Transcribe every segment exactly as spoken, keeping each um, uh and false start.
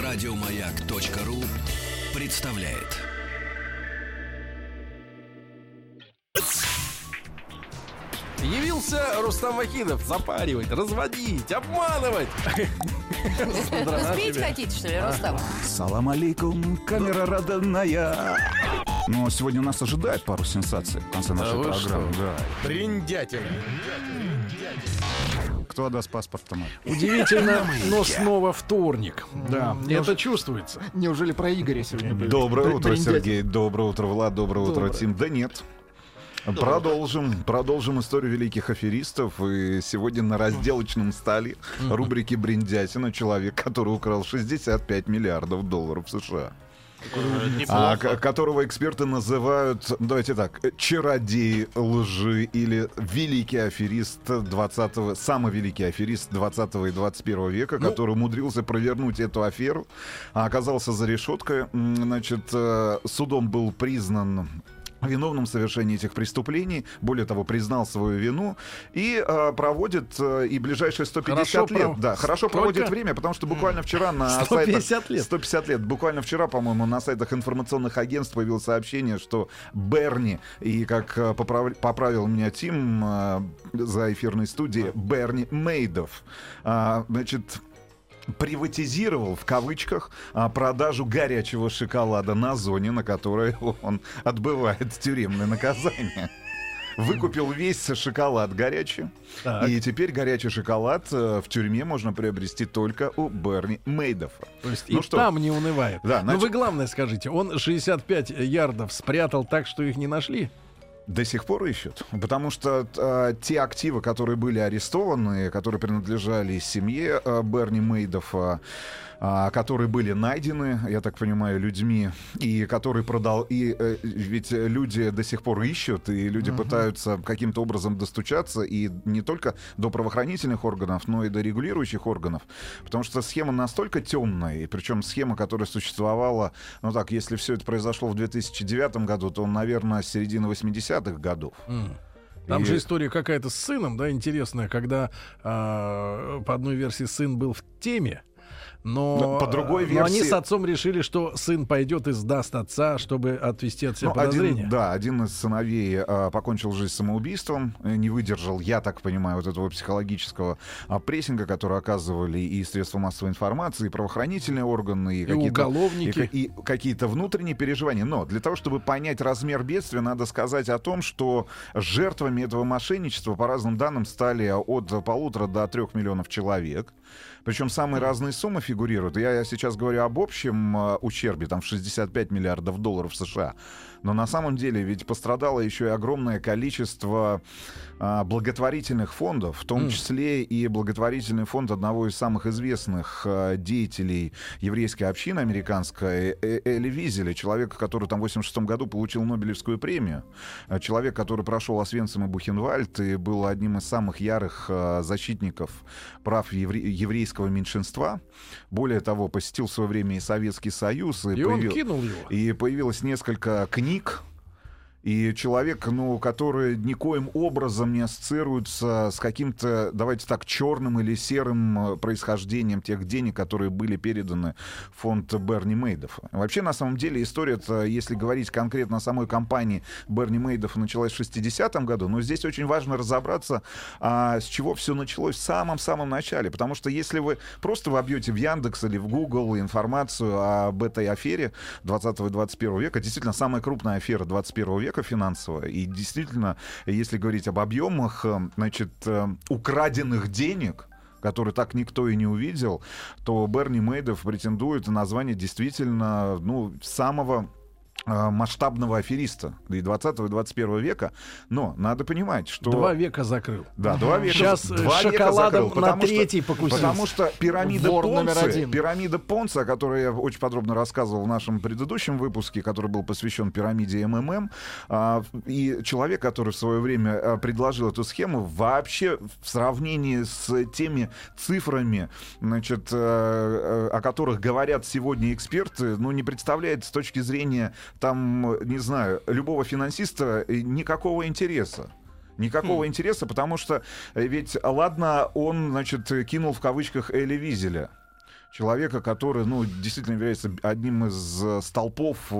Радиомаяк.ру представляет. Явился Рустам Вахидов запаривать, разводить, обманывать. Вы спеть хотите, что ли, Рустам? Салам алейкум, камера родная. Но сегодня нас ожидает пару сенсаций в конце нашей вы программы. что? Да. Бриндятина. Кто отдаст паспорт-то? Удивительно, но снова вторник. Да, Неуж- это чувствуется. Неужели про Игоря сегодня будет? Доброе утро, Бриндятин. Сергей. Доброе утро, Влад. Доброе утро, Доброе. Тим. Да нет. Продолжим, продолжим историю великих аферистов. И сегодня на разделочном столе рубрики «Бриндятина» человек, который украл шестьдесят пять миллиардов долларов США. А, к- которого эксперты называют, давайте так, чародей лжи или великий аферист двадцатого, самый великий аферист двадцатого и двадцать первого века, Ну, который умудрился провернуть эту аферу, а оказался за решеткой. М, Значит, э, судом был признан виновным в совершении этих преступлений, более того, признал свою вину и э, проводит э, и ближайшие сто пятьдесят Хорошо лет, пров- да, хорошо Сколько? проводит время, потому что буквально вчера на сто сайтах пятьдесят лет. сто пятьдесят лет, буквально вчера, по-моему, на сайтах информационных агентств появилось сообщение, что Берни, и как э, поправ- поправил меня Тим э, за эфирной студией, Берни Мейдов, э, значит, приватизировал, в кавычках, а, продажу горячего шоколада на зоне, на которой он отбывает тюремное наказание. Выкупил весь шоколад горячий. Так. И теперь горячий шоколад э, в тюрьме можно приобрести только у Берни Мейдофа. То есть Ну и что? там не унывает. Да, Но значит- вы главное скажите, он шестьдесят пять ярдов спрятал так, что их не нашли? До сих пор ищут, потому что э, те активы, которые были арестованы, которые принадлежали семье э, Берни Мейдофа, э, которые были найдены, я так понимаю, людьми, и которые продал, и э, ведь люди до сих пор ищут, и люди Мгм. пытаются каким-то образом достучаться, и не только до правоохранительных органов, но и до регулирующих органов, потому что схема настолько темная, и причем схема, которая существовала, ну так, если все это произошло в две тысячи девятом году, то, наверное, с середины восьмидесятых годов. М. Там И- же история какая-то с сыном, да, интересная, когда а, по одной версии сын был в теме, но, Но по другой но они версии- с отцом решили, что сын пойдет и сдаст отца, чтобы отвести от себя Ну, подозрения. один, да, один из сыновей а, покончил жизнь самоубийством, э, не выдержал, я так понимаю, вот этого психологического а, прессинга, который оказывали и средства массовой информации, и правоохранительные органы, и, И какие-то, уголовники. и, ка- и какие-то внутренние переживания. Но для того, чтобы понять размер бедствия, надо сказать о том, что жертвами этого мошенничества, по разным данным, стали от полутора до трех миллионов человек. Причем самые разные суммы фигурируют. Я сейчас говорю об общем э, ущербе, там, в шестьдесят пять миллиардов долларов США. Но на самом деле ведь пострадало еще и огромное количество а, благотворительных фондов, в том Mm. числе и благотворительный фонд одного из самых известных а, деятелей еврейской общины американской, Э- Эли Визеля, человека, который там в восемьдесят шестом году получил Нобелевскую премию. А, Человек, который прошел Освенцим и Бухенвальд и был одним из самых ярых а, защитников прав евре- еврейского меньшинства. Более того, посетил в свое время и Советский Союз. И он появил- кинул его. и появилось несколько книг, и человек, ну, который никоим образом не ассоциируется с каким-то, давайте так, черным или серым э, происхождением тех денег, которые были переданы в фонд Берни Мейдофа. Вообще, на самом деле, история-то, если говорить конкретно о самой компании Берни Мейдофа, началась в шестидесятом году, но здесь очень важно разобраться, а, с чего все началось в самом-самом начале. Потому что если вы просто вобьете в Яндекс или в Google информацию об этой афере двадцатого и двадцать первого века, действительно, самая крупная афера двадцать первого века финансовая, и действительно, если говорить об объемах, э, значит, э, украденных денег, который так никто и не увидел, то Берни Мейдоф претендует на название действительно, ну, самого э, масштабного афериста и двадцатого и двадцать первого века. Но надо понимать, что... Два века закрыл. Да, два века. Сейчас два века шоколадом закрыл, на потому что- третий покусился. Потому что пирамида Вор номер Понца, один. пирамида Понца, о которой я очень подробно рассказывал в нашем предыдущем выпуске, который был посвящен пирамиде эм эм эм, а, и человек, который в свое время а, предложил эту схему, вообще в сравнении с теми цифрами, значит, а, а, о которых говорят сегодня эксперты, ну, не представляет с точки зрения, там, не знаю, любого финансиста никакого интереса. Никакого Хм. интереса, потому что э, ведь, ладно, он, значит, кинул в кавычках Эли Визеля. человека, который, ну, действительно является одним из столпов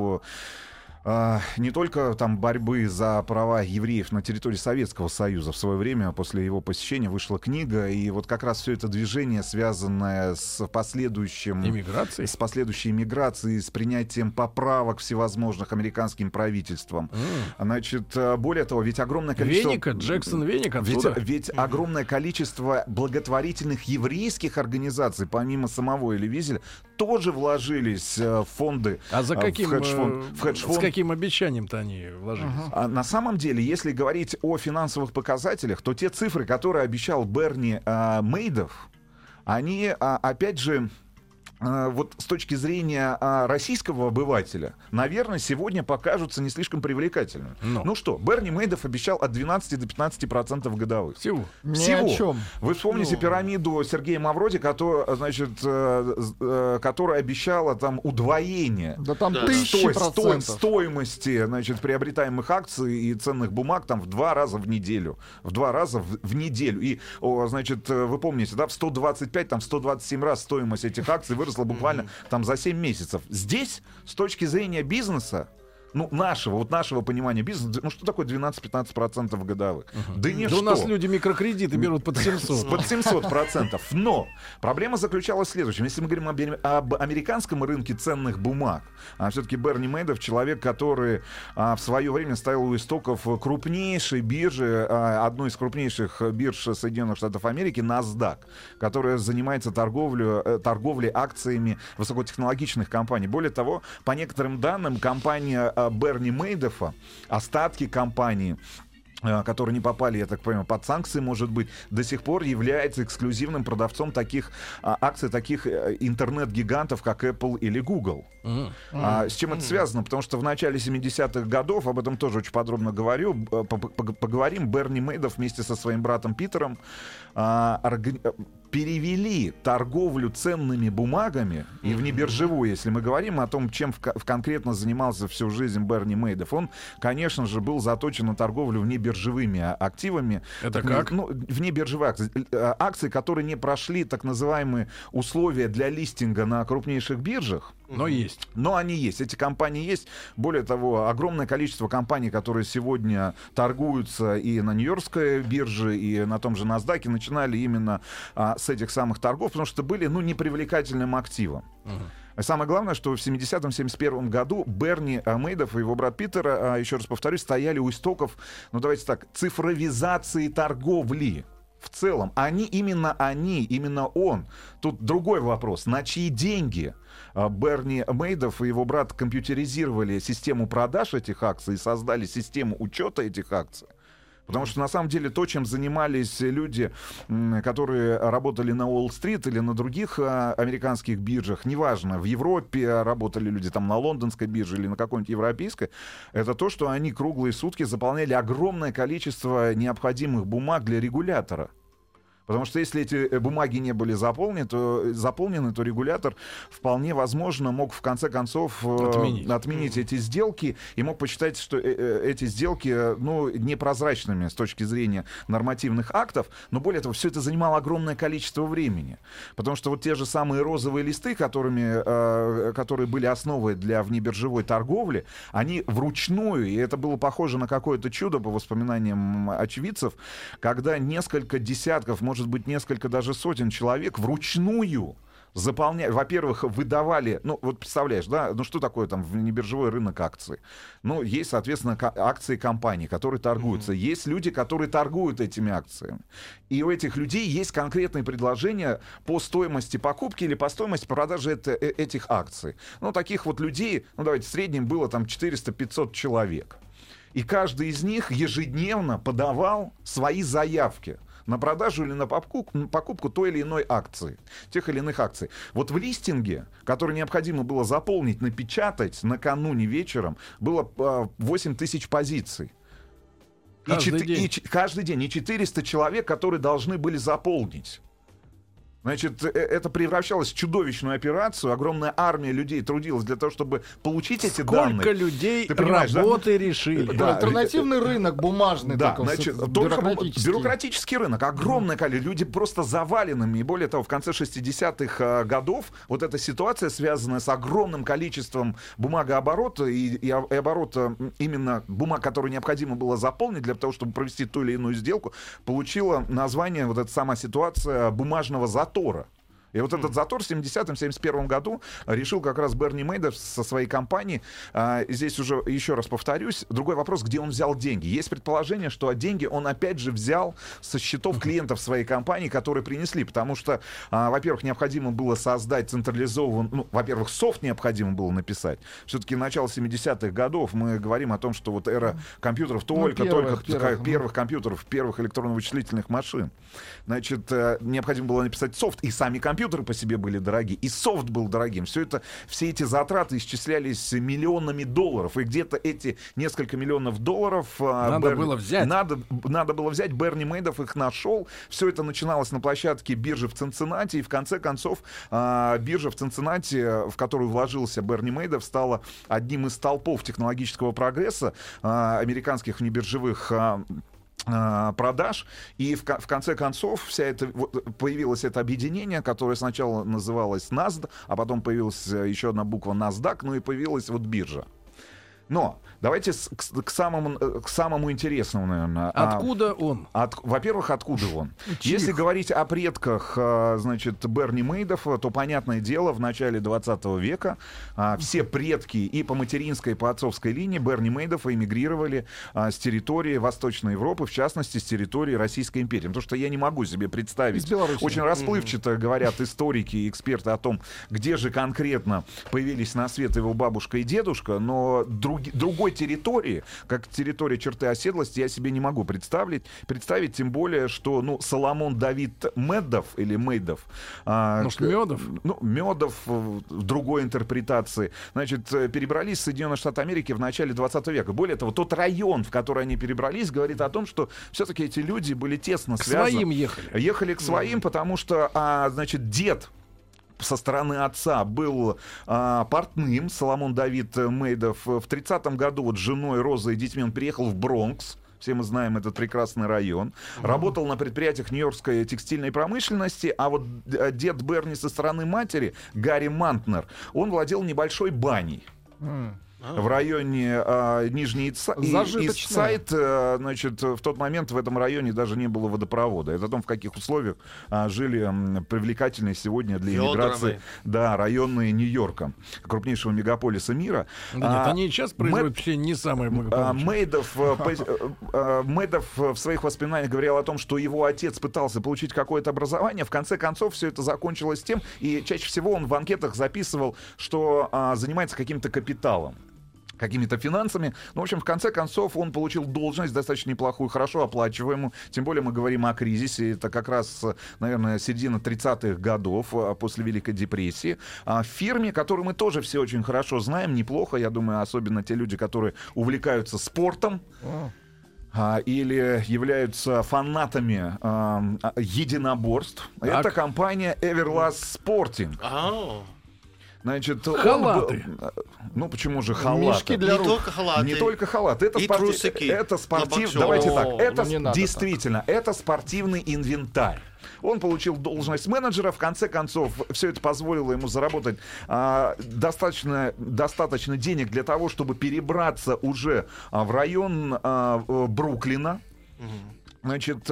не только там борьбы за права евреев на территории Советского Союза. В свое время, после его посещения, вышла книга, и вот как раз все это движение, связанное с последующим... Иммиграцией? С последующей иммиграцией, с принятием поправок всевозможных американским правительством. Mm. Значит, более того, ведь огромное количество... Веника, Джексон Веник оттуда? Ведь, ведь mm. огромное количество благотворительных еврейских организаций, помимо самого Эли Визеля, тоже вложились в фонды. А за каким... В хедж-фонд, в хедж-фонд. С каким обещанием-то они вложились? Uh-huh. А на самом деле, если говорить о финансовых показателях, то те цифры, которые обещал Берни а, Мейдов, они, а, опять же, а, вот с точки зрения а, российского обывателя, наверное, сегодня покажутся не слишком привлекательными. No. Ну что, Берни Мейдов обещал от двенадцати до пятнадцати процентов годовых. Всего. Всего. Ни о чем. Вы вспомните no. пирамиду Сергея Мавроди, который, значит, э, э, которая обещала там удвоение да, там да. тысячи сто, процентов. сто, стоимости, значит, приобретаемых акций и ценных бумаг там в два раза в неделю. В два раза в, в неделю. И, о, значит, вы помните, да, в сто двадцать пять, там в сто двадцать семь раз стоимость этих акций выросла буквально там за семь месяцев. Здесь, с точки зрения бизнеса, ну, нашего, вот нашего понимания бизнеса, ну, что такое двенадцать-пятнадцать процентов годовых? Uh-huh. Да ничто. Да у нас люди микрокредиты берут под семьсот. Под семьсот процентов. Но проблема заключалась в следующем. Если мы говорим об, об американском рынке ценных бумаг, а все-таки Берни Мейдов человек, который а, в свое время стоял у истоков крупнейшей биржи, а, одной из крупнейших бирж Соединенных Штатов Америки, NASDAQ, которая занимается торговлей, торговлей акциями высокотехнологичных компаний. Более того, по некоторым данным, компания Берни Мейдофа, остатки компании, которые не попали, я так понимаю, под санкции, может быть, до сих пор является эксклюзивным продавцом таких а, акций, таких интернет-гигантов, как Apple или Google. Mm-hmm. А, с чем mm-hmm. это связано? Потому что в начале семидесятых годов, об этом тоже очень подробно говорю, поговорим, Берни Мейдов вместе со своим братом Питером а, орга... перевели торговлю ценными бумагами, и внебиржевую, если мы говорим о том, чем в, в конкретно занимался всю жизнь Берни Мейдов, он, конечно же, был заточен на торговлю внебиржевыми активами. Это так, как? Ну, внебиржевые акции. Акции, которые не прошли так называемые условия для листинга на крупнейших биржах. Но есть. Но они есть. Эти компании есть. Более того, огромное количество компаний, которые сегодня торгуются и на Нью-Йоркской бирже, и на том же NASDAQ, начинали именно а, с этих самых торгов, потому что были, ну, непривлекательным активом. Uh-huh. Самое главное, что в семидесятом семьдесят первом году Берни Мейдов и его брат Питер, а, еще раз повторюсь, стояли у истоков, ну, давайте так, цифровизации торговли. В целом, они, именно они, именно он. Тут другой вопрос. На чьи деньги Берни Мейдов и его брат компьютеризировали систему продаж этих акций и создали систему учета этих акций? Потому что, на самом деле, то, чем занимались люди, которые работали на Уолл-стрит или на других а, американских биржах, неважно, в Европе работали люди там на лондонской бирже или на какой-нибудь европейской, это то, что они круглые сутки заполняли огромное количество необходимых бумаг для регулятора. Потому что если эти бумаги не были заполнены, то, заполнены, то регулятор вполне возможно мог в конце концов отменить, отменить эти сделки и мог посчитать, что эти сделки, ну, непрозрачными с точки зрения нормативных актов, но более того, все это занимало огромное количество времени. Потому что вот те же самые розовые листы, которыми, которые были основой для внебиржевой торговли, они вручную, и это было похоже на какое-то чудо по воспоминаниям очевидцев, когда несколько десятков, может может быть, несколько даже сотен человек вручную заполняли, во-первых, выдавали, ну, вот представляешь, да, ну, что такое там внебиржевой рынок акций? Ну, есть, соответственно, ко- акции компаний, которые торгуются, mm-hmm. есть люди, которые торгуют этими акциями, и у этих людей есть конкретные предложения по стоимости покупки или по стоимости продажи это, э- этих акций. Ну, таких вот людей, ну, давайте, в среднем было там четыреста-пятьсот человек, и каждый из них ежедневно подавал свои заявки на продажу или на покупку, на покупку той или иной акции, тех или иных акций. Вот в листинге, который необходимо было заполнить, напечатать накануне вечером, было э, восемь тысяч позиций. Каждый, и чет- день. И, каждый день. И четыреста человек, которые должны были заполнить. Значит, это превращалось в чудовищную операцию. Огромная армия людей трудилась для того, чтобы получить эти Сколько данные. Сколько людей работы да? решили. Да, альтернативный рынок бумажный. Да, только, значит, с- только бюрократический. бюрократический рынок. Огромное количество. Люди просто заваленными. И более того, в конце шестидесятых э, годов вот эта ситуация, связанная с огромным количеством бумагооборота и, и, и оборота именно бумаг, которые необходимо было заполнить для того, чтобы провести ту или иную сделку, получила название, вот эта сама ситуация, бумажного затора. И вот этот затор в семидесятом — семьдесят первом году решил как раз Берни Мейдов со своей компанией. А, здесь уже еще раз повторюсь. Другой вопрос, где он взял деньги. Есть предположение, что деньги он опять же взял со счетов клиентов своей компании, которые принесли. Потому что, а, во-первых, необходимо было создать централизованный... Ну, во-первых, софт необходимо было написать. Все-таки начало семидесятых годов мы говорим о том, что вот эра компьютеров только, ну, первых, только первых, первых компьютеров, первых электронно-вычислительных машин. Значит, э, необходимо было написать софт, и сами компьютеры Компьютеры по себе были дорогие, и софт был дорогим. Все это, все эти затраты исчислялись миллионами долларов. И где-то эти несколько миллионов долларов... Надо Бер... было взять. Надо, надо было взять. Берни Мейдов их нашел. Все это начиналось на площадке биржи в Цинциннати. И в конце концов биржа в Цинциннати, в которую вложился Берни Мейдов, стала одним из столпов технологического прогресса американских внебиржевых продаж, и в, в конце концов вся это, вот, появилось это объединение, которое сначала называлось NASDAQ, а потом появилась еще одна буква NASDAQ, ну и появилась вот биржа. Но давайте с, к, к, самому, к самому интересному, наверное. Откуда он? От, во-первых, откуда он? Если говорить о предках, значит, Берни Мейдова, то, понятное дело, в начале двадцатого века все предки и по материнской, и по отцовской линии Берни Мейдова эмигрировали с территории Восточной Европы, в частности, с территории Российской империи. Потому что я не могу себе представить, очень расплывчато говорят историки и эксперты о том, где же конкретно появились на свет его бабушка и дедушка, но друг другой территории, как территория черты оседлости, я себе не могу представить, представить, тем более, что, ну, Соломон Давид Медов или Мейдов, может, Медов? Ну, Медов в другой интерпретации, значит, перебрались в Соединенные Штаты Америки в начале двадцатого века. Более того, тот район, в который они перебрались, говорит о том, что все-таки эти люди были тесно к связаны. К своим ехали. Ехали к своим, mm-hmm. потому что, а, значит, дед со стороны отца был а, портным, Соломон Давид Мейдов. В тридцатом году вот с женой Розой и детьми он переехал в Бронкс. Все мы знаем этот прекрасный район. Mm-hmm. Работал на предприятиях Нью-Йоркской текстильной промышленности. А вот дед Берни со стороны матери, Гарри Мантнер, он владел небольшой баней. Mm. В районе а, Нижний Истсайд, а, значит, в тот момент в этом районе даже не было водопровода. Это о том, в каких условиях а, жили м, привлекательные сегодня для иммиграции, да, районы Нью-Йорка, крупнейшего мегаполиса мира. Да нет, а, они и сейчас производят вообще не самые благополучные. Мейдов, Мейдов в своих воспоминаниях говорил о том, что его отец пытался получить какое-то образование. В конце концов, все это закончилось тем, и чаще всего он в анкетах записывал, что а, занимается каким-то капиталом, какими-то финансами. Ну, в общем, в конце концов, он получил должность достаточно неплохую, хорошо оплачиваемую. Тем более мы говорим о кризисе. Это как раз, наверное, середина тридцатых годов, после Великой депрессии. В фирме, которую мы тоже все очень хорошо знаем, неплохо, я думаю, особенно те люди, которые увлекаются спортом, или являются фанатами э, единоборств. Так. Это компания Everlast Sporting. Oh. Значит, халаты. Он, ну почему же халаты? Мешки для не рук. только халаты. Не только халаты. Это, и спорти... трусики. это спортив... Давайте так. Это ну, действительно, так. это спортивный инвентарь. Он получил должность менеджера. В конце концов, все это позволило ему заработать а, достаточно, достаточно денег для того, чтобы перебраться уже а, в район а, Бруклина. Mm-hmm. Значит,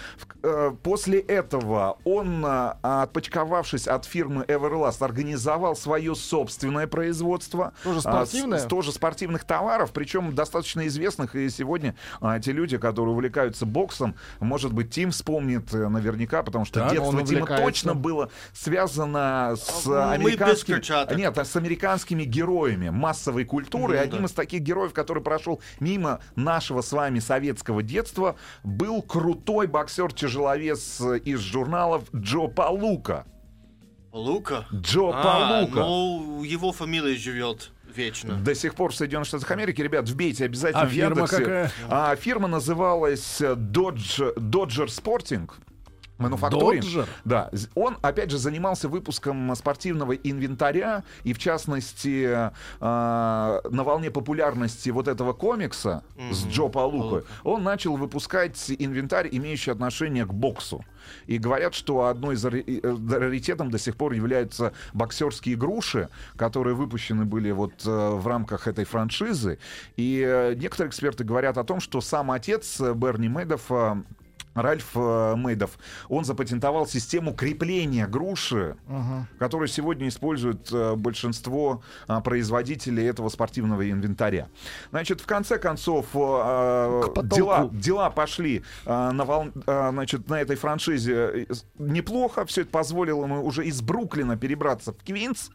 после этого он, отпочковавшись от фирмы Everlast, организовал свое собственное производство. Тоже спортивное? С, тоже спортивных товаров, причем достаточно известных. И сегодня те люди, которые увлекаются боксом, может быть, Тим вспомнит наверняка, потому что да, детство Тима точно было связано с, американским... Нет, с американскими героями массовой культуры. Mm-hmm, Одним да. из таких героев, который прошел мимо нашего с вами советского детства, был Был крутой боксер-тяжеловес из журналов Джо Палука. Палука? Джо а, Палука. Ну, его фамилия живет вечно. До сих пор в Соединенных Штатах Америки. Ребят, вбейте обязательно а в фирма Яндексе. Какая? А, фирма называлась Dodge, Dodger Sporting. мануфакторинг. Доджер? Да, з- он, опять же, занимался выпуском спортивного инвентаря, и, в частности, э, на волне популярности вот этого комикса Мгм. с Джо Палупо, Палупо. он начал выпускать инвентарь, имеющий отношение к боксу. И говорят, что одной из рари- э, раритетом до сих пор являются боксерские груши, которые выпущены были вот э, в рамках этой франшизы. И э, некоторые эксперты говорят о том, что сам отец э, Берни Мейдофф, э, Ральф э, Мейдофф, он запатентовал систему крепления груши, Ага. которую сегодня используют э, большинство э, производителей этого спортивного инвентаря. Значит, в конце концов, э, К потолку. дела, дела пошли э, на, вол- э, значит, на этой франшизе э, с- неплохо. Все это позволило ему уже из Бруклина перебраться в Квинс.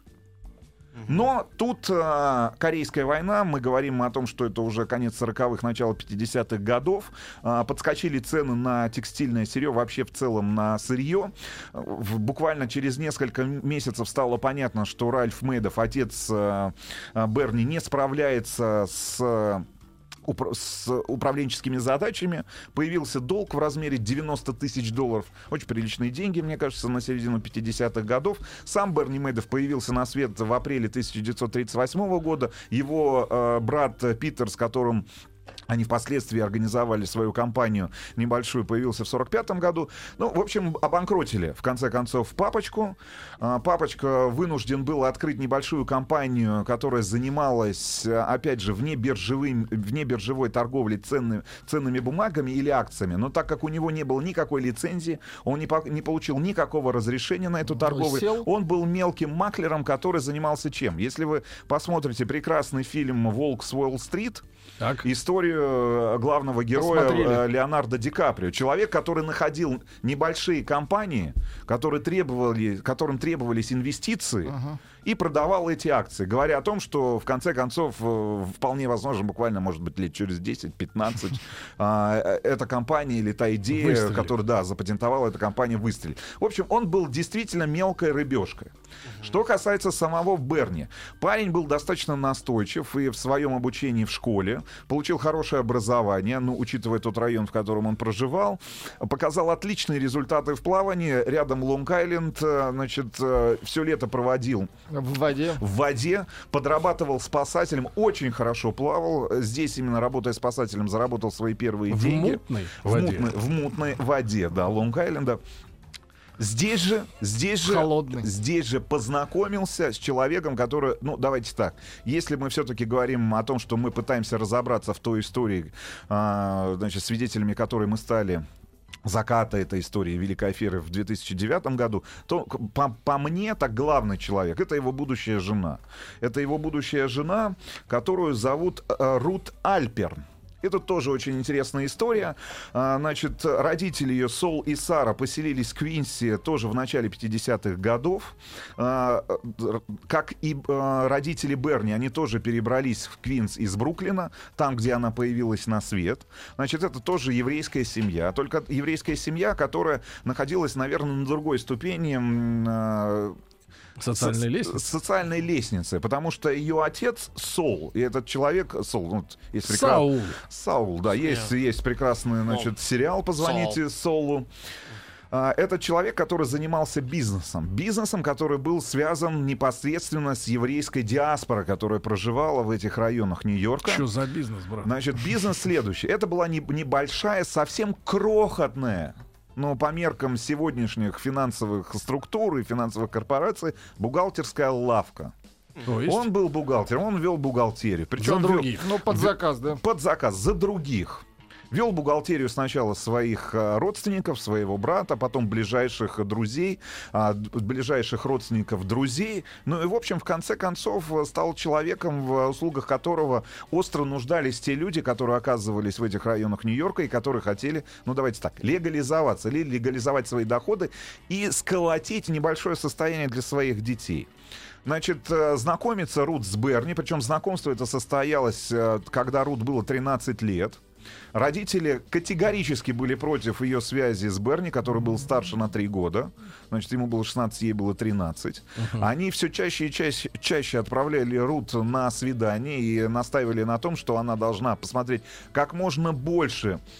Но тут э, Корейская война, мы говорим о том, что это уже конец сороковых, начало пятидесятых годов, э, подскочили цены на текстильное сырье, вообще в целом на сырье. Э, в- буквально через несколько месяцев стало понятно, что Ральф Мейдофф, отец э, э, Берни, не справляется с... э, упра- с управленческими задачами. Появился долг в размере девяносто тысяч долларов. Очень приличные деньги, мне кажется, на середину пятидесятых годов. Сам Берни Мейдофф появился на свет в апреле тысяча девятьсот тридцать восьмого года. Его э, брат Питер, с которым они впоследствии организовали свою компанию небольшую, появился в сорок пятом году. Ну, в общем, обанкротили, в конце концов, папочку. А, Папочка вынужден был открыть небольшую компанию, которая занималась, а, опять же, внебиржевым, внебиржевой торговлей ценны- ценными бумагами или акциями. Но так как у него не было никакой лицензии, он не, по- не получил никакого разрешения на эту торговлю, сел. он был мелким маклером, который занимался чем? Если вы посмотрите прекрасный фильм «Волк с Уолл-стрит», Так. историю э, главного героя Посмотрели. э, Леонардо Ди Каприо. Человек, который находил небольшие компании, которые требовали, которым требовались инвестиции, Ага. и продавал эти акции, говоря о том, что в конце концов э, вполне возможно, буквально, может быть, лет через десять-пятнадцать а, э, эта компания или та идея, Выстрелит. которую, да, запатентовала эта компания, выстрелит. В общем, он был действительно мелкой рыбешкой. Что касается самого Берни, парень был достаточно настойчив и в своем обучении в школе, получил хорошее образование, ну, учитывая тот район, в котором он проживал, показал отличные результаты в плавании. Рядом Лонг-Айленд, э, значит, все лето проводил В воде. в воде, подрабатывал спасателем, очень хорошо плавал. Здесь, именно работая спасателем, заработал свои первые В деньги. мутной В воде. мутной, в мутной воде, да, Лонг-Айленда. Здесь же, здесь же, Холодный. здесь же познакомился с человеком, который, ну, давайте так, если мы все-таки говорим о том, что мы пытаемся разобраться в той истории, а, значит, свидетелями которой мы стали заката этой истории Великой аферы в две тысячи девятом году, то к- по, по мне так главный человек — это его будущая жена. Это его будущая жена, которую зовут э, Рут Альперн. Это тоже очень интересная история. А, Значит, родители ее, Сол и Сара, поселились в Квинсе тоже в начале пятидесятых годов. А, р- Как и а, родители Берни, они тоже перебрались в Квинс из Бруклина, там, где она появилась на свет. Значит, это тоже еврейская семья. Только еврейская семья, которая находилась, наверное, на другой ступени м, а, Социальной со- лестницы. социальной лестнице, потому что ее отец Сол, и этот человек Сол, ну, вот есть прекра- Саул. Саул, да, есть, есть прекрасный, значит, сериал «Позвоните Солу». А, Это человек, который занимался бизнесом. Бизнесом, который был связан непосредственно с еврейской диаспорой, которая проживала в этих районах Нью-Йорка. Что за бизнес, брат? Значит, бизнес следующий. Это была не- небольшая, совсем крохотная, но по меркам сегодняшних финансовых структур и финансовых корпораций, бухгалтерская лавка. То есть Он был бухгалтером, он вел бухгалтерию. Причем за вел- других. Ну, под заказ, да. под заказ, за других. Вел бухгалтерию сначала своих а, родственников, своего брата, потом ближайших друзей, а, д- ближайших родственников друзей. Ну и, в общем, в конце концов а, стал человеком, в услугах которого остро нуждались те люди, которые оказывались в этих районах Нью-Йорка и которые хотели, ну давайте так, легализоваться, или легализовать свои доходы и сколотить небольшое состояние для своих детей. Значит, э, знакомится Рут с Берни, причем знакомство это состоялось, э, когда Рут было тринадцать лет. Родители категорически были против ее связи с Берни, который был старше на три года. Значит, ему было шестнадцать, ей было тринадцать. Они все чаще и чаще, чаще отправляли Рут на свидание и настаивали на том, что она должна посмотреть как можно больше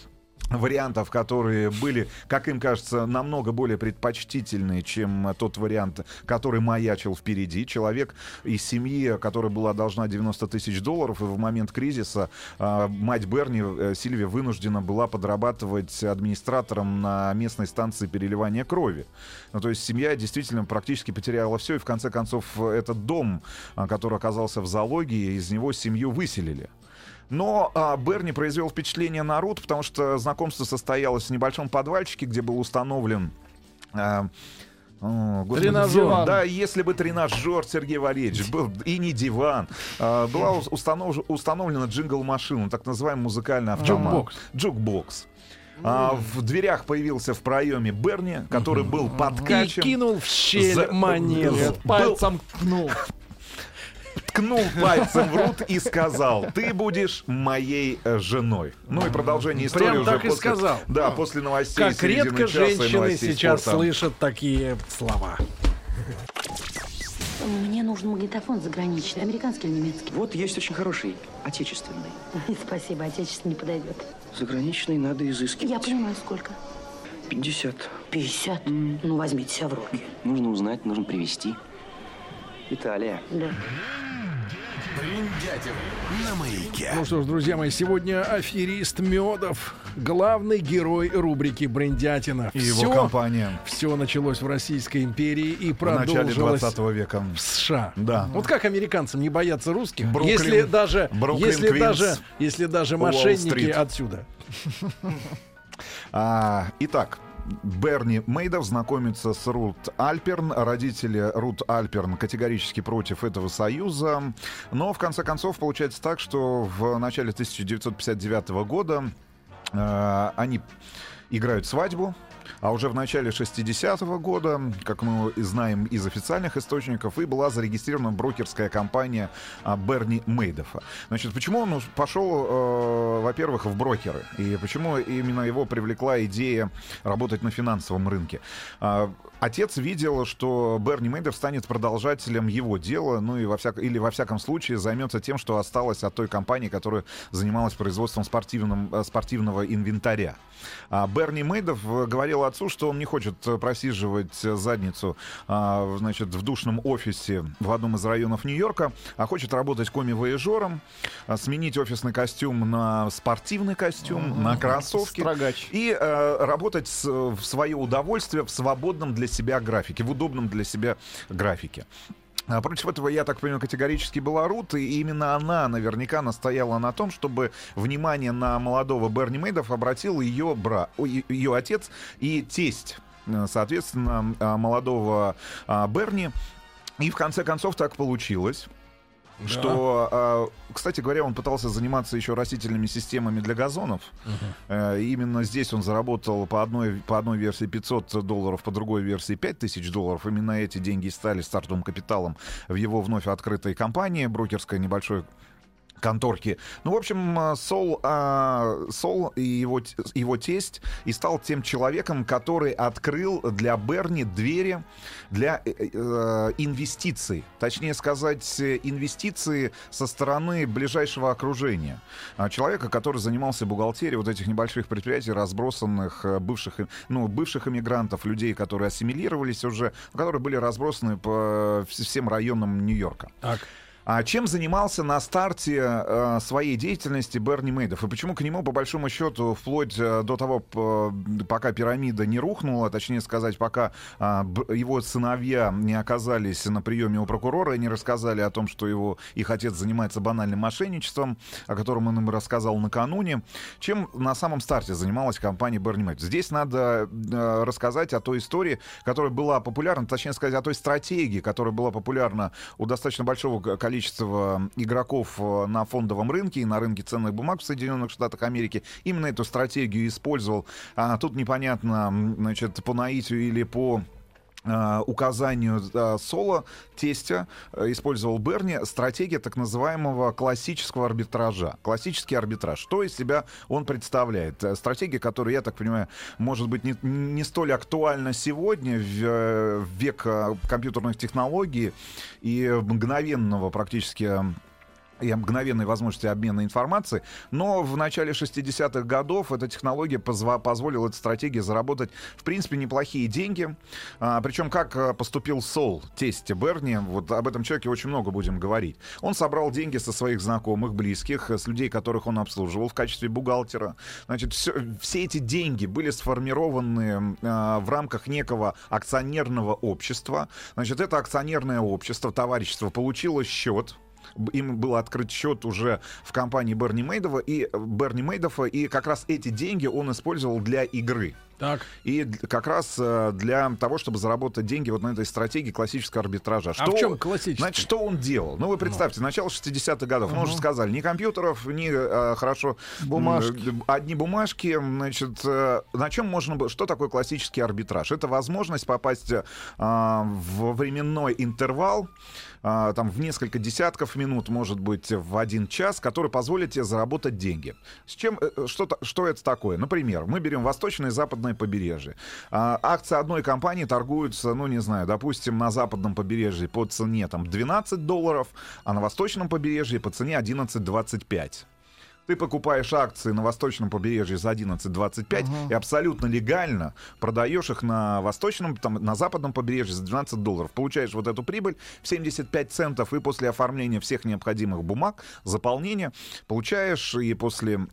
вариантов, которые были, как им кажется, намного более предпочтительные, чем тот вариант, который маячил впереди. Человек из семьи, которая была должна девяносто тысяч долларов, и в момент кризиса э, мать Берни, э, Сильвия, вынуждена была подрабатывать администратором на местной станции переливания крови. Ну, то есть семья действительно практически потеряла все, и в конце концов этот дом, э, который оказался в залоге, из него семью выселили. Но а, Берни произвел впечатление на Рут, потому что знакомство состоялось в небольшом подвальчике, где был установлен... А, О, господи, тренажер. Диван. Да, если бы тренажер, Сергей Валерьевич, был и не диван. А, была установ, установлена джингл-машина, так называемый музыкальный автомат. Джукбокс. Джукбокс. А, в дверях появился в проеме Берни, который был подкачан. И кинул в щель За- монету. Был- Пальцем ткнул. ткнул пальцем в Рут и сказал: ты будешь моей э, женой. Ну и продолжение истории Прям уже так и после, сказал. Да, после новостей Как середины редко часа и женщины новостей сейчас спорта. слышат такие слова. Мне нужен магнитофон заграничный, американский или немецкий? Вот есть очень хороший, отечественный. Спасибо, отечественный не подойдет. Заграничный надо изыскивать. Я понимаю, сколько? пятьдесят. пятьдесят? Ну, возьмите себя в руки. Нужно узнать, нужно привезти. Италия. Да. На маяке. Ну что ж, друзья мои, сегодня аферист Медов, главный герой рубрики «Брендятина». И его Всё- компания Все началось в Российской империи и в начале продолжилось двадцатого века. в США. Да. Вот как американцам не бояться русских, Бруклин- если даже, Бруклин, если Квинс, даже, если даже мошенники Уолл-стрит. отсюда. А, итак, Берни Мейдов знакомится с Рут Альперн. Родители Рут Альперн категорически против этого союза. Но, в конце концов, получается так, что в начале тысяча девятьсот пятьдесят девятого года э, они играют свадьбу. А уже в начале шестидесятого года, как мы знаем из официальных источников, и была зарегистрирована брокерская компания а, Берни Мейдофа. Значит, почему он пошел, э, во-первых, в брокеры? И почему именно его привлекла идея работать на финансовом рынке? А, Отец видел, что Берни Мейдов станет продолжателем его дела, ну и во всяк... или во всяком случае займется тем, что осталось от той компании, которая занималась производством спортивным... спортивного инвентаря. А Берни Мейдов говорил отцу, что он не хочет просиживать задницу, а, значит, в душном офисе в одном из районов Нью-Йорка, а хочет работать коми-вояжером, а, сменить офисный костюм на спортивный костюм, mm-hmm. на кроссовки Строгач. и а, работать с... в свое удовольствие в свободном для себя графике, в удобном для себя графике. А против этого, я так понимаю, категорически была Рут, и именно она наверняка настояла на том, чтобы внимание на молодого Берни Мейдов обратил ее, бра... ее отец и тесть, соответственно, молодого Берни. И в конце концов так получилось. Да. Что, кстати говоря, он пытался заниматься еще растительными системами для газонов. Uh-huh. Именно здесь он заработал по одной, по одной версии пятьсот долларов, по другой версии пять тысяч долларов. Именно эти деньги стали стартовым капиталом в его вновь открытой компании, брокерской небольшой конторки. Ну, в общем, Сол, а, Сол и его, его тесть и стал тем человеком, который открыл для Берни двери для э, э, инвестиций. Точнее сказать, инвестиции со стороны ближайшего окружения. Человека, который занимался бухгалтерией вот этих небольших предприятий, разбросанных бывших, ну, бывших иммигрантов, людей, которые ассимилировались уже, которые были разбросаны по всем районам Нью-Йорка. Так. А чем занимался на старте э, своей деятельности Берни Мейдов? И почему к нему, по большому счету, вплоть э, до того, п- пока пирамида не рухнула, точнее сказать, пока э, б- его сыновья не оказались на приеме у прокурора и не рассказали о том, что его, их отец занимается банальным мошенничеством, о котором он им рассказал накануне, чем на самом старте занималась компания Берни Мейдов? Здесь надо э, рассказать о той истории, которая была популярна, точнее сказать, о той стратегии, которая была популярна у достаточно большого количества количество игроков на фондовом рынке и на рынке ценных бумаг в Соединенных Штатах Америки. Именно эту стратегию использовал. А тут непонятно, значит, по наитию или по Uh, указанию uh, Соло, тестя, uh, использовал Берни, стратегия так называемого классического арбитража. Классический арбитраж. Что из себя он представляет? Uh, стратегия, которая, я так понимаю, может быть не, не столь актуальна сегодня, в, uh, в век uh, компьютерных технологий и мгновенного практически и мгновенной возможности обмена информацией. Но в начале шестидесятых годов эта технология позва- позволила этой стратегии заработать, в принципе, неплохие деньги. А, причем как поступил Сол, тесть Берни, вот об этом человеке очень много будем говорить. Он собрал деньги со своих знакомых, близких, с людей, которых он обслуживал в качестве бухгалтера. Значит, все, все эти деньги были сформированы а, в рамках некого акционерного общества. Значит, это акционерное общество, товарищество, получило счет. Им был открыт счет уже в компании Берни Мейдоффа, и Берни Мейдоффа, и как раз эти деньги он использовал для игры. Так. И как раз для того, чтобы заработать деньги вот на этой стратегии классического арбитража. Что, а в чем классический? Значит, что он делал? Ну, вы представьте, начало шестидесятых годов. Uh-huh. Мы уже сказали, ни компьютеров, ни а, хорошо... Бумажки. Одни бумажки. Значит, на чем можно было... Что такое классический арбитраж? Это возможность попасть а, в временной интервал, а, там, в несколько десятков минут, может быть, в один час, который позволит тебе заработать деньги. С чем... Что, что это такое? Например, мы берем восточное и западное побережье. А, акции одной компании торгуются, ну, не знаю, допустим, на западном побережье по цене там двенадцать долларов, а на восточном побережье по цене одиннадцать двадцать пять. Ты покупаешь акции на восточном побережье за одиннадцать двадцать пять uh-huh. и абсолютно легально продаешь их на восточном, там, на западном побережье за двенадцать долларов. Получаешь вот эту прибыль в семьдесят пять центов, и после оформления всех необходимых бумаг, заполнения, получаешь и после...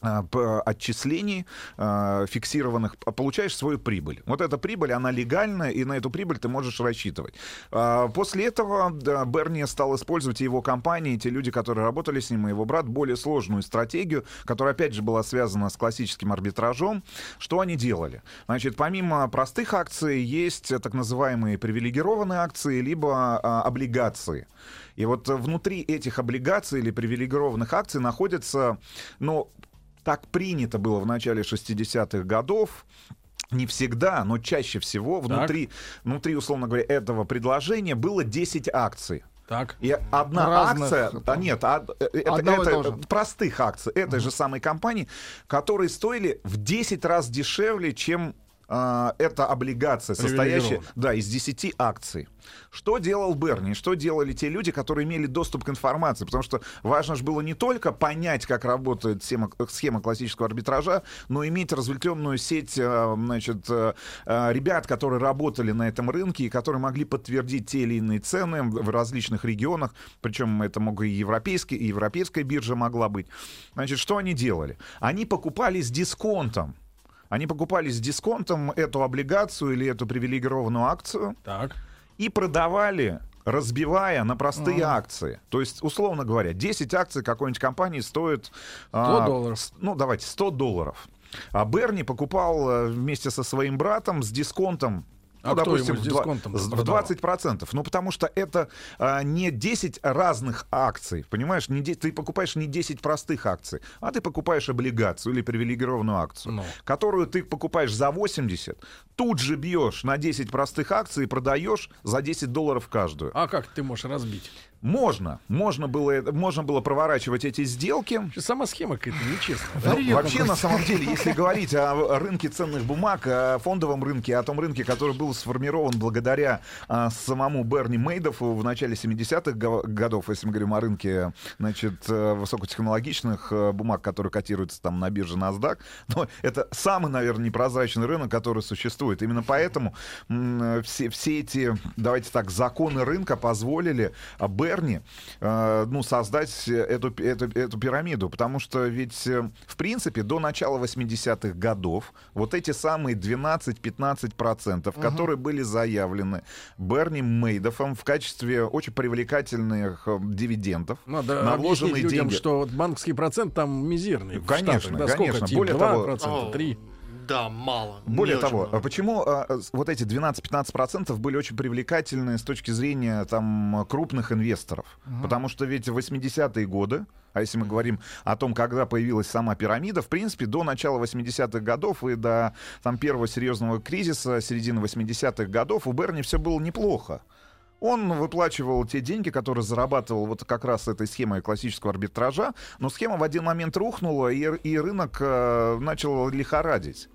отчислений э, фиксированных, получаешь свою прибыль. Вот эта прибыль, она легальная, и на эту прибыль ты можешь рассчитывать. Э, после этого да, Берни стал использовать, и его компании, и те люди, которые работали с ним, и его брат, более сложную стратегию, которая, опять же, была связана с классическим арбитражом. Что они делали? Значит, помимо простых акций, есть так называемые привилегированные акции, либо а, облигации. И вот внутри этих облигаций или привилегированных акций находятся, ну, так принято было в начале шестидесятых годов, не всегда, но чаще всего внутри, внутри, условно говоря, этого предложения было десять акций. Так. И одна Разных, акция, а нет, а, это, это простых акций этой uh-huh. же самой компании, которые стоили в десять раз дешевле, чем а, эта облигация, состоящая да, из десяти акций. Что делал Берни? Что делали те люди, которые имели доступ к информации? Потому что важно же было не только понять, как работает схема, схема классического арбитража, но иметь разветвленную сеть, значит, ребят, которые работали на этом рынке и которые могли подтвердить те или иные цены в различных регионах. Причем это мог и европейский, и европейская биржа могла быть. Значит, что они делали? Они покупали с дисконтом. Они покупали с дисконтом эту облигацию или эту привилегированную акцию. Так. И продавали, разбивая на простые А-а-а. акции. То есть, условно говоря, десять акций какой-нибудь компании стоят... сто долларов. Ну, давайте, сто долларов. А Берни покупал вместе со своим братом с дисконтом, а ну, кто допустим, ему с дисконтом в, в двадцать процентов. Ну, потому что это а, не десять разных акций, понимаешь? Не де- ты покупаешь не десять простых акций, а ты покупаешь облигацию или привилегированную акцию, ну. которую ты покупаешь за восемьдесят, тут же бьешь на десять простых акций и продаешь за десять долларов каждую. А как ты можешь разбить? Можно. Можно было, можно было проворачивать эти сделки. Сама схема какая-то нечестная. Ну, Да? вообще, на самом деле, если говорить о рынке ценных бумаг, о фондовом рынке, о том рынке, который был сформирован благодаря а, самому Берни Мейдоффу в начале семидесятых годов, если мы говорим о рынке, значит, высокотехнологичных бумаг, которые котируются там на бирже NASDAQ, но это самый, наверное, непрозрачный рынок, который существует. Именно поэтому м- все, все эти, давайте так, законы рынка позволили Берни Берни, э, ну, создать эту, эту, эту пирамиду, потому что ведь, э, в принципе, до начала восьмидесятых годов вот эти самые двенадцать-пятнадцать процентов, uh-huh. которые были заявлены Берни Мейдоффом в качестве очень привлекательных э, дивидендов, надо на вложенные людям, деньги. что банковский процент там мизерный. Конечно, да, конечно. Сколько, Более два того, процента, три Да, мало. Более Не того, очень много. почему а, вот эти двенадцать-пятнадцать процентов были очень привлекательны с точки зрения там, крупных инвесторов? Uh-huh. Потому что ведь в восьмидесятые годы, а если мы говорим о том, когда появилась сама пирамида, в принципе, до начала восьмидесятых годов и до там, первого серьезного кризиса, середины восьмидесятых годов, у Берни все было неплохо. Он выплачивал те деньги, которые зарабатывал вот как раз этой схемой классического арбитража, но схема в один момент рухнула, и, и рынок э, начал лихорадить.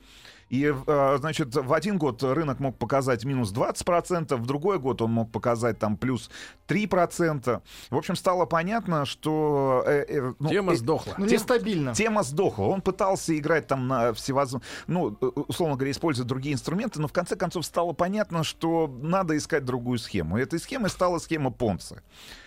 И, значит, в один год рынок мог показать минус двадцать процентов, в другой год он мог показать там плюс три процента. В общем, стало понятно, что... Э, э, ну, тема э, сдохла. Ну, тем, нестабильно. Тема сдохла. Он пытался играть там на всевозможные... Ну, условно говоря, использовать другие инструменты, но в конце концов стало понятно, что надо искать другую схему. И этой схемой стала схема Понци.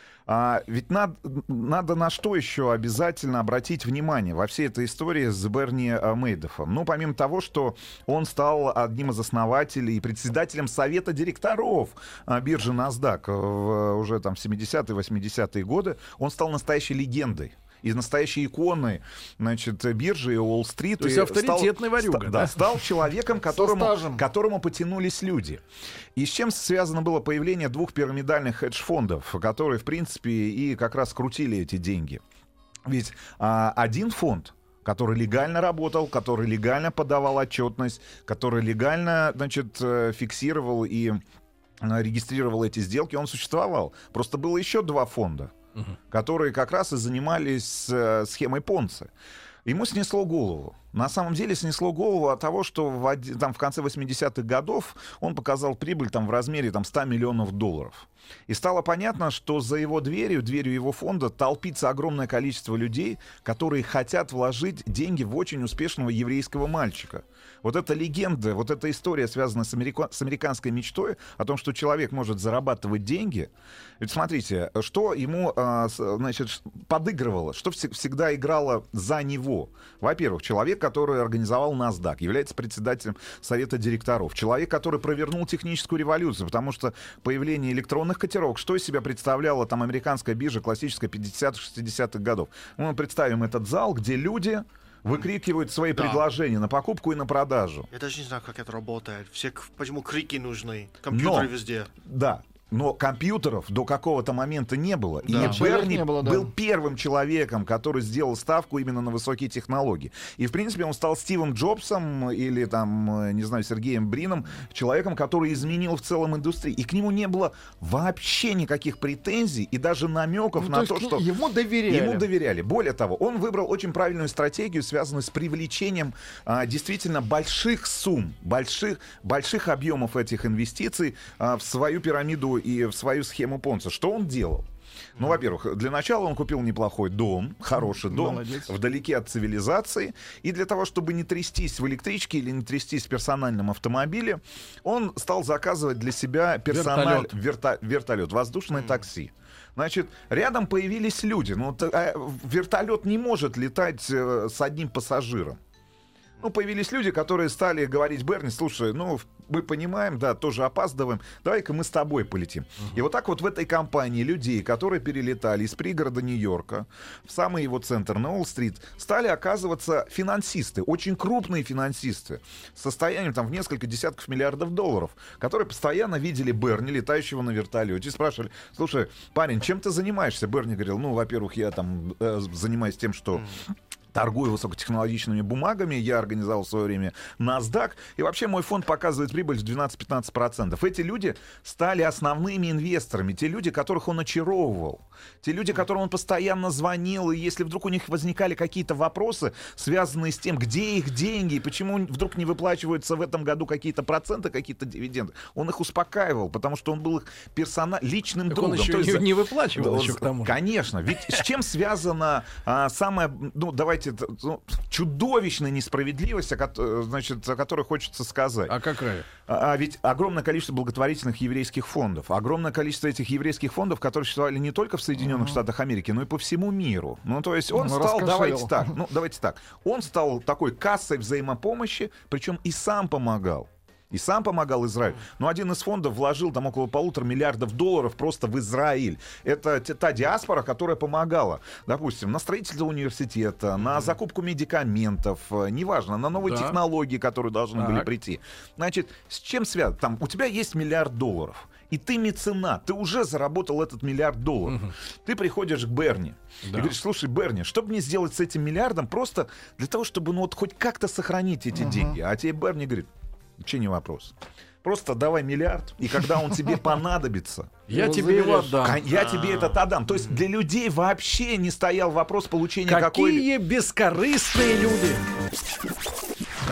А, ведь надо, надо на что еще обязательно обратить внимание во всей этой истории с Берни Мейдоффом? Ну, помимо того, что он стал одним из основателей и председателем совета директоров а, биржи NASDAQ в, уже там в семидесятые, восьмидесятые годы, он стал настоящей легендой. Из настоящей иконы, значит, биржи и Уолл-стрит. То есть авторитетный ворюга, ста- да? да, стал человеком, которому, к которому потянулись люди. И с чем связано было появление двух пирамидальных хедж-фондов, которые, в принципе, и как раз крутили эти деньги. Ведь а, один фонд, который легально работал, который легально подавал отчетность, который легально, значит, фиксировал и регистрировал эти сделки, он существовал. Просто было еще два фонда, которые как раз и занимались э, схемой Понци. Ему снесло голову. На самом деле снесло голову от того, что в, один, там, в конце восьмидесятых годов он показал прибыль там, в размере там, сто миллионов долларов. И стало понятно, что за его дверью, дверью его фонда, толпится огромное количество людей, которые хотят вложить деньги в очень успешного еврейского мальчика. Вот эта легенда, вот эта история, связанная с, америка... с американской мечтой о том, что человек может зарабатывать деньги. Ведь смотрите, что ему а, значит, подыгрывало, что вс- всегда играло за него. Во-первых, человек, который организовал NASDAQ, является председателем совета директоров. Человек, который провернул техническую революцию, потому что появление электронных котировок, что из себя представляла там американская биржа классическая пятидесятых-шестидесятых годов. Мы представим этот зал, где люди выкрикивают свои да. предложения на покупку и на продажу. Я даже не знаю, как это работает. Все, почему крики нужны? Компьютеры Но, везде. Да. Но компьютеров до какого-то момента не было. Да. И Берни не было, да. был первым человеком, который сделал ставку именно на высокие технологии. И, в принципе, он стал Стивом Джобсом или, там, не знаю, Сергеем Брином, человеком, который изменил в целом индустрию. И к нему не было вообще никаких претензий и даже намеков Ну, на то, то, есть что... ему доверяли. Ему доверяли. Более того, он выбрал очень правильную стратегию, связанную с привлечением а, действительно больших сумм, больших, больших объемов этих инвестиций а, в свою пирамиду и в свою схему Понци. Что он делал? Ну, во-первых, для начала он купил неплохой дом, хороший дом, Молодец. вдалеке от цивилизации. И для того, чтобы не трястись в электричке или не трястись в персональном автомобиле, он стал заказывать для себя персональ... Вертолет. Верта... вертолет, воздушное такси. Значит, рядом появились люди. Ну, т- а, вертолет не может летать э, с одним пассажиром. Ну, появились люди, которые стали говорить: Берни, слушай, ну, мы понимаем, да, тоже опаздываем, давай-ка мы с тобой полетим. Uh-huh. И вот так вот в этой компании людей, которые перелетали из пригорода Нью-Йорка в самый его центр, на Уолл-стрит, стали оказываться финансисты, очень крупные финансисты, с состоянием там в несколько десятков миллиардов долларов, которые постоянно видели Берни, летающего на вертолете, и спрашивали: слушай, парень, чем ты занимаешься? Берни говорил: ну, во-первых, я там э, занимаюсь тем, что... торгую высокотехнологичными бумагами, я организовал в свое время NASDAQ, и вообще мой фонд показывает прибыль в двенадцать-пятнадцать процентов. Эти люди стали основными инвесторами, те люди, которых он очаровывал, те люди, которым он постоянно звонил, и если вдруг у них возникали какие-то вопросы, связанные с тем, где их деньги, и почему вдруг не выплачиваются в этом году какие-то проценты, какие-то дивиденды, он их успокаивал, потому что он был их персона... личным так другом. он еще То есть, не, не выплачивал да, еще к тому же. Конечно, ведь с чем связана а, самая, ну, давайте, ну, чудовищная несправедливость, о, ко- значит, о которой хочется сказать. А какая? А, а ведь огромное количество благотворительных еврейских фондов, огромное количество этих еврейских фондов, которые существовали не только в Соединенных uh-huh. Штатах Америки, но и по всему миру. Ну, то есть он Ну, стал, расскажи давайте его. так, ну, давайте так, он стал такой кассой взаимопомощи, причем и сам помогал. И сам помогал Израилю. Но один из фондов вложил там около полутора миллиардов долларов просто в Израиль. Это т- та диаспора, которая помогала, допустим, на строительство университета, на закупку медикаментов, э, неважно, на новые Да. технологии, которые должны были Так. прийти. Значит, с чем связано? Там у тебя есть миллиард долларов, и ты меценат, ты уже заработал этот миллиард долларов. Мгм. Ты приходишь к Берни Да. и говоришь: слушай, Берни, что мне сделать с этим миллиардом просто для того, чтобы ну вот хоть как-то сохранить эти деньги? А тебе Берни говорит: вообще не вопрос. Просто давай миллиард, и когда он тебе понадобится, Я Его тебе его заберешь. отдам. кон- я тебе этот отдам. То есть для людей вообще не стоял вопрос получения какой-либо... Какие бескорыстные люди.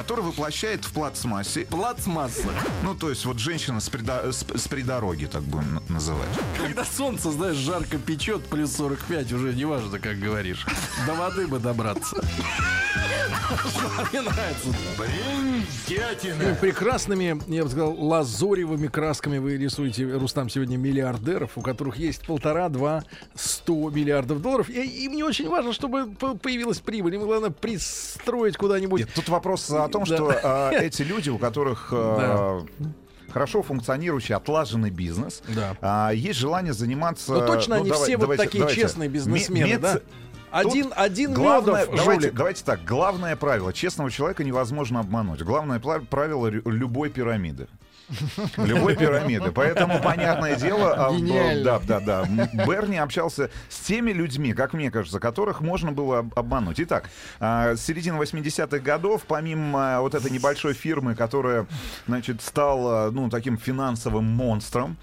который воплощает в плацмассе. Плацмасса. Ну, то есть вот женщина с, придо- с, с придороги, так будем н- называть. Когда солнце, знаешь, жарко печет, плюс сорок пять, уже не важно, как говоришь. До воды бы добраться. Мне нравится. Бриндятина. Прекрасными, я бы сказал, лазоревыми красками вы рисуете, Рустам, сегодня миллиардеров, у которых есть полтора, два, сто миллиардов долларов. И им не очень важно, чтобы п- появилась прибыль. Им главное пристроить куда-нибудь. Нет, тут вопрос о том, Да. что э, эти люди, у которых э, хорошо функционирующий, отлаженный бизнес, Да. а, есть желание заниматься... Ну точно, ну, они давай- все вот давайте- такие давайте. честные бизнесмены, Ме- да? мец- Один, Тут один главное, Медов, давайте, жулик. давайте так, главное правило. Честного человека невозможно обмануть. Главное пла- правило рю- любой пирамиды. Любой пирамиды. Поэтому, понятное дело, а, б- Гениально. да, да, да. М, Берни общался с теми людьми, как мне кажется, которых можно было об- обмануть. Итак, а, с середины восьмидесятых годов, помимо а, вот этой небольшой фирмы, которая, значит, стала, ну, таким финансовым монстром,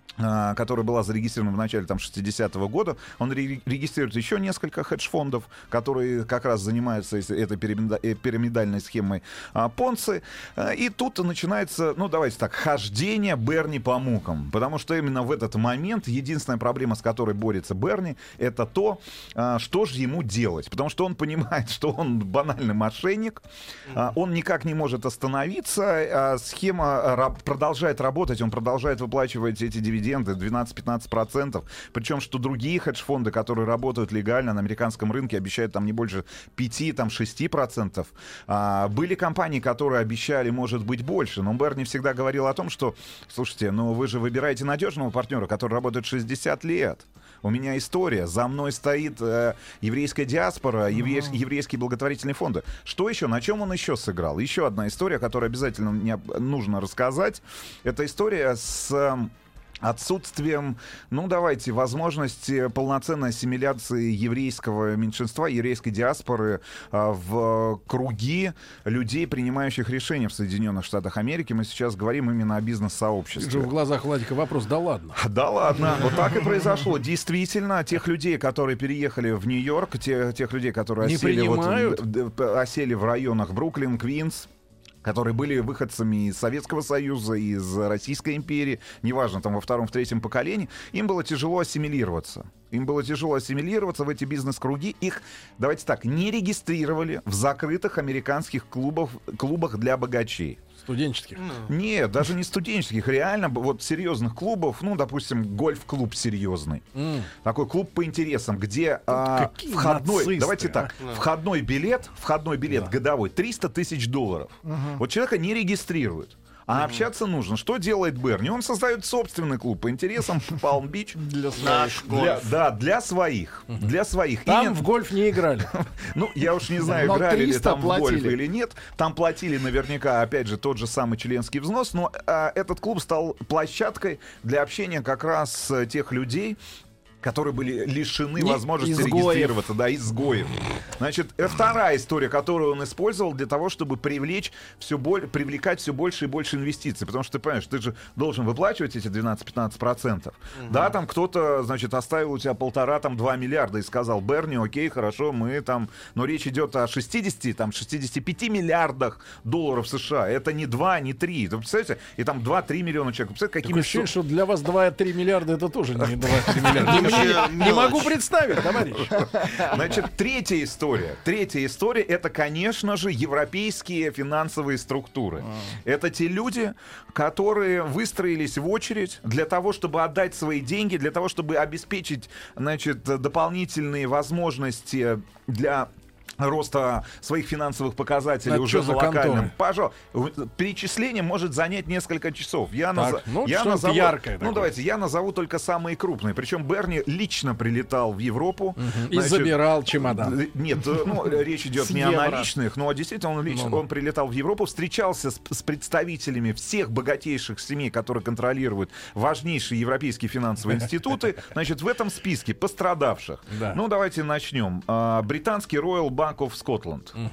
а, которая была зарегистрирована в начале там, шестидесятого года, он ре- регистрирует еще несколько хедж-фондов, которые как раз занимаются эс- этой пирамида- э, пирамидальной схемой а, Понци. А, И тут начинается, ну давайте так, хождение Берни по мукам. Потому что именно в этот момент единственная проблема, с которой борется Берни, это то, а, что же ему делать. Потому что он понимает, что он банальный мошенник, а, он никак не может остановиться, а схема ра- продолжает работать, он продолжает выплачивать эти дивиденды двенадцать-пятнадцать процентов. Причем, что другие хедж-фонды, которые работают легально на американском рынке, обещают там не больше пяти-шести процентов. А, были компании, которые обещали, может быть, больше. Но Берни всегда говорил о том, что, слушайте, ну вы же выбираете надежного партнера, который работает шестьдесят лет. У меня история. За мной стоит э, еврейская диаспора, еврей, еврейские благотворительные фонды. Что еще? На чем он еще сыграл? Еще одна история, которую обязательно мне нужно рассказать. Это история с... э, отсутствием, ну давайте, возможности полноценной ассимиляции еврейского меньшинства, еврейской диаспоры а, в круги людей, принимающих решения в Соединенных Штатах Америки. Мы сейчас говорим именно о бизнес-сообществе. Вижу в глазах Владика вопрос, да ладно. Да ладно, вот так и произошло. Действительно, тех людей, которые переехали в Нью-Йорк, те, тех людей, которые Не осели, вот, принимают? д- д- осели в районах Бруклин, Квинс, которые были выходцами из Советского Союза, из Российской империи, неважно, там во втором, в третьем поколении, им было тяжело ассимилироваться. Им было тяжело ассимилироваться в эти бизнес-круги. Их, давайте так, не регистрировали в закрытых американских клубах, клубах для богачей. Студенческих. Нет, даже не студенческих, реально вот серьезных клубов, ну, допустим, гольф-клуб серьезный. М. Такой клуб по интересам, где а, какие входной, нацисты, давайте а? так, входной билет, входной билет годовой триста тысяч долларов. Вот человека не регистрируют. А общаться нужно. Что делает Берни? Он создает собственный клуб по интересам Палм-Бич. Для Наш своих. Для, гольф. да, для своих. Для своих. Там Именно- в гольф не играли. ну, я уж не знаю, Но играли ли триста там в гольф платили. или нет. Там платили наверняка, опять же, тот же самый членский взнос. Но а, этот клуб стал площадкой для общения как раз э, тех людей, которые были лишены Не- возможности изгоев. регистрироваться, да, изгоев. Значит, э, вторая история, которую он использовал для того, чтобы привлечь все боль, привлекать все больше и больше инвестиций. Потому что ты понимаешь, ты же должен выплачивать эти двенадцать-пятнадцать процентов. Да, там кто-то, значит, оставил у тебя полтора, там, два миллиарда и сказал: Берни, окей, хорошо, мы там... Но речь идет о шестидесяти, там, шестидесяти пяти миллиардах долларов США. Это не два, не три. Вы представляете? И там два-три миллиона человек. Представляете, Такое какими... ощущение, со- что для вас два-три миллиарда это тоже не два-три миллиарда. Не- Не могу представить, товарищ. Значит, третья история. Третья история — это, конечно же, европейские финансовые структуры. Это те люди, которые выстроились в очередь для того, чтобы отдать свои деньги, для того, чтобы обеспечить, значит, дополнительные возможности для роста своих финансовых показателей А уже чё за на локальном. конторы? Пожалуйста, перечисление может занять несколько часов. Я, Так, наза- ну, я что-то назову, яркое ну такое. давайте, я назову только самые крупные. Причем Берни лично прилетал в Европу. И Значит, забирал чемодан. Э, Нет, э, ну, речь идет С не о евро. наличных, но действительно он, лично, Ну-ну. он прилетал в Европу, встречался с, с представителями всех богатейших семей, которые контролируют важнейшие европейские финансовые институты. Значит, в этом списке пострадавших. Да. Ну, давайте начнем. А, Британский Royal Bank of Scotland.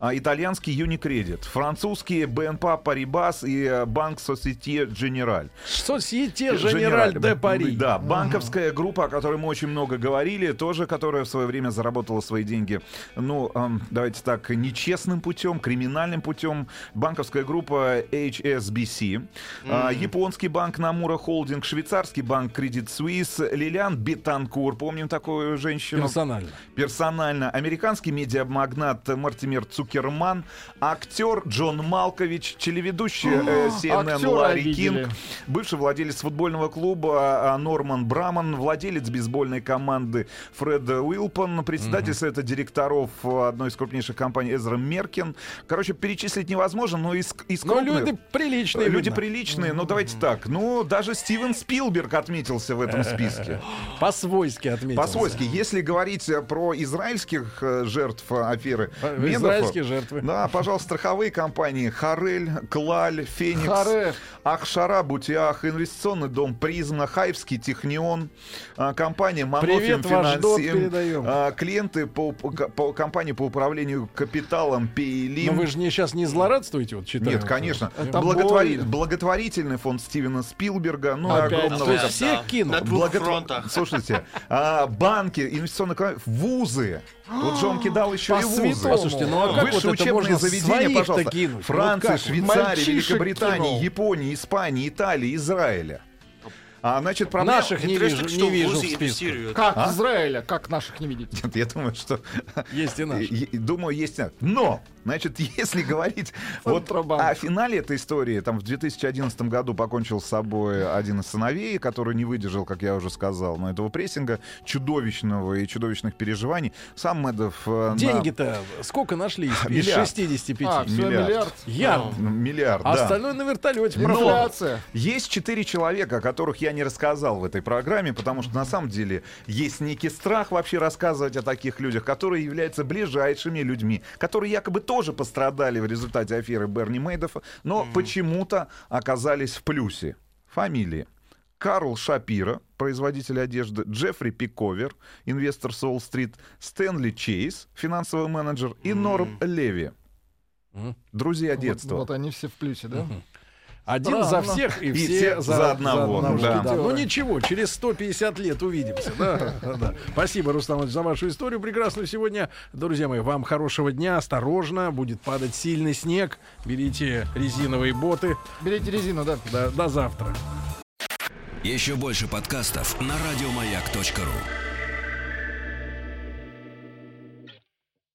а, итальянский Unicredit, французский би эн пи Paribas и а, банк Société Générale. Société Générale de Paris. Да, банковская uh-huh. группа, о которой мы очень много говорили, тоже, которая в свое время заработала свои деньги, ну, эм, давайте так, нечестным путем, криминальным путем. Банковская группа эйч эс би си, mm-hmm. э, японский банк Nomura Holding, швейцарский банк Credit Suisse, Лилиан Бетанкур, помним такую женщину? Персонально. Персонально. Американский медиамагнат Мартимер Цукерман, актер Джон Малкович, телеведущий э, си эн эн Ларри Кинг, бывший владелец футбольного клуба Норман Браман, владелец бейсбольной команды Фред Уилпон, председатель mm-hmm. совета директоров одной из крупнейших компаний Эзра Меркин. Короче, перечислить невозможно, но из, из крупных... Но люди приличные. Люди видно. приличные, ну давайте так. Ну, даже Стивен Спилберг отметился в этом списке. По-свойски отметился. По-свойски. Если говорить про израильских жертв аферы Медофа, израильские жертвы. Да, пожалуйста, страховые компании Харель, Клаль, Феникс, Харе. Ахшара, Бутиах, инвестиционный дом Призма, Хайфский Технион, компания Манофин Финансим, клиенты по, по компании по управлению капиталом Пейлим. Но вы же не, сейчас не злорадствуете, вот читаю. Нет, конечно. Это Благотвори... Благотворительный фонд Стивена Спилберга. Ну, огромного... То есть все кинут. На двух Благотв... фронтах. Слушайте, а, банки, инвестиционные компании, вузы. Вот же он кидал еще и вузы. Слушайте, ну а как Высшие вот это учебные можно заведения, пожалуйста. кинуть? Франции, Ну, Швейцарии, Мальчишек Великобритании, кинул. Японии, Испании, Италии, Израиля. А, значит, проблема... Наших не вижу, не вижу в списке. Как А? Израиля, как наших не видите? Нет, я думаю, что... Есть и наши. И- и- Думаю, есть... и- Но, значит, если говорить вот Контрабанда. о финале этой истории, там в две тысячи одиннадцатом году покончил с собой один из сыновей, который не выдержал, как я уже сказал, но этого прессинга чудовищного и чудовищных переживаний. Сам Медов... э, на- Деньги-то сколько нашли из, из Миллиард. шестидесяти пяти? А, все, Миллиард. миллиард. Ярд. Ну, миллиард, А да. остальное на вертолете. Но пропало. Инфляция. есть четыре человека, о которых я не рассказал в этой программе, потому что на самом деле есть некий страх вообще рассказывать о таких людях, которые являются ближайшими людьми, которые якобы тоже пострадали в результате аферы Берни Мейдоффа, но mm-hmm. почему-то оказались в плюсе. Фамилии: Карл Шапиро, производитель одежды, Джеффри Пиковер, инвестор с Уолл-стрит, Стэнли Чейз, финансовый менеджер, и Норм Леви. Mm-hmm. Друзья детства. Вот, вот они все в плюсе, да? Mm-hmm. Один Странно. за всех и, И все, все за, за одного, за одного. да. Да. Ну ничего, через сто пятьдесят лет увидимся. Да, да. Спасибо, Рустам Иванович, за вашу историю прекрасную сегодня. Друзья мои, вам хорошего дня. Осторожно, будет падать сильный снег. Берите резиновые боты. Берите резину, да. До, до завтра. Еще больше подкастов на радиомаяк точка ру.